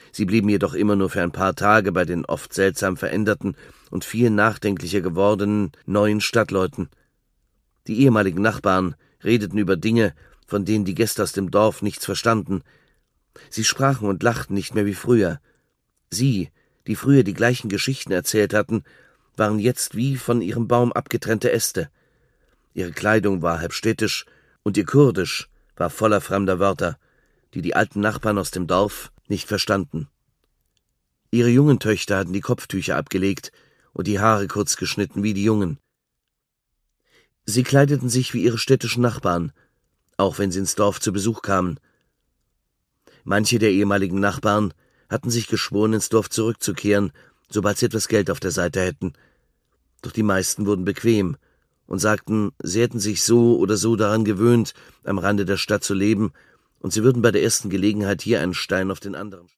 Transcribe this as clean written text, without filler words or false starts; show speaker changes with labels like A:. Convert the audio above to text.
A: Sie blieben jedoch immer nur für ein paar Tage bei den oft seltsam veränderten und viel nachdenklicher gewordenen neuen Stadtleuten. Die ehemaligen Nachbarn redeten über Dinge, von denen die Gäste aus dem Dorf nichts verstanden. Sie sprachen und lachten nicht mehr wie früher. Sie, die früher die gleichen Geschichten erzählt hatten, waren jetzt wie von ihrem Baum abgetrennte Äste. Ihre Kleidung war halb städtisch, und ihr Kurdisch war voller fremder Wörter, die die alten Nachbarn aus dem Dorf nicht verstanden. Ihre jungen Töchter hatten die Kopftücher abgelegt und die Haare kurz geschnitten wie die Jungen. Sie kleideten sich wie ihre städtischen Nachbarn, auch wenn sie ins Dorf zu Besuch kamen. Manche der ehemaligen Nachbarn hatten sich geschworen, ins Dorf zurückzukehren, sobald sie etwas Geld auf der Seite hätten. Doch die meisten wurden bequem und sagten, sie hätten sich so oder so daran gewöhnt, am Rande der Stadt zu leben, und sie würden bei der ersten Gelegenheit hier einen Stein auf den anderen